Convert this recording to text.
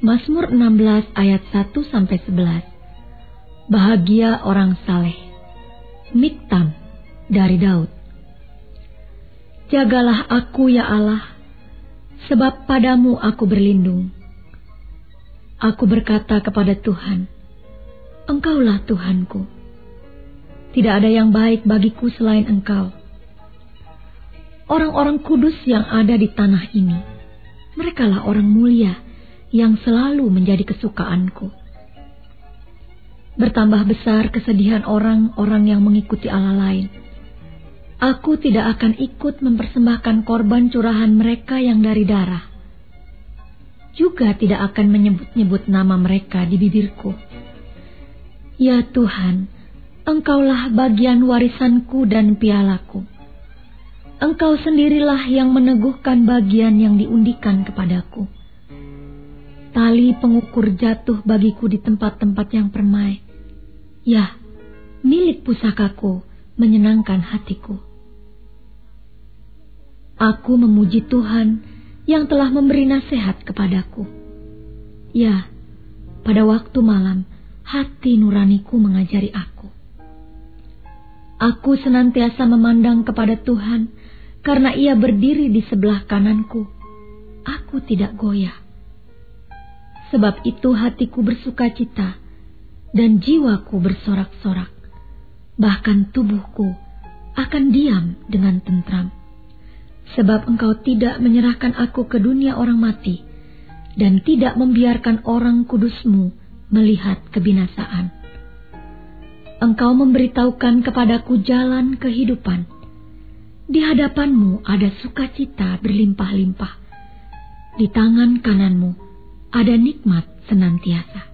Mazmur 16 ayat 1-11. Bahagia orang saleh. Miktam dari Daud. Jagalah aku ya Allah, sebab padamu aku berlindung. Aku berkata kepada Tuhan, Engkaulah Tuhanku. Tidak ada yang baik bagiku selain Engkau. Orang-orang kudus yang ada di tanah ini, merekalah orang mulia yang selalu menjadi kesukaanku. Bertambah besar kesedihan orang-orang yang mengikuti Allah lain. Aku tidak akan ikut mempersembahkan korban curahan mereka yang dari darah. Juga tidak akan menyebut-nyebut nama mereka di bibirku. Ya Tuhan, Engkaulah bagian warisanku dan pialaku. Engkau sendirilah yang meneguhkan bagian yang diundikan kepadaku. Tali pengukur jatuh bagiku di tempat-tempat yang permai. Ya, milik pusakaku menyenangkan hatiku. Aku memuji Tuhan yang telah memberi nasihat kepadaku. Ya, pada waktu malam hati nuraniku mengajari aku. Aku senantiasa memandang kepada Tuhan karena Ia berdiri di sebelah kananku. Aku tidak goyah. Sebab itu hatiku bersukacita dan jiwaku bersorak-sorak. Bahkan tubuhku akan diam dengan tentram. Sebab Engkau tidak menyerahkan aku ke dunia orang mati dan tidak membiarkan orang kudus-Mu melihat kebinasaan. Engkau memberitahukan kepadaku jalan kehidupan. Di hadapan-Mu ada sukacita berlimpah-limpah. Di tangan kanan-Mu ada nikmat senantiasa.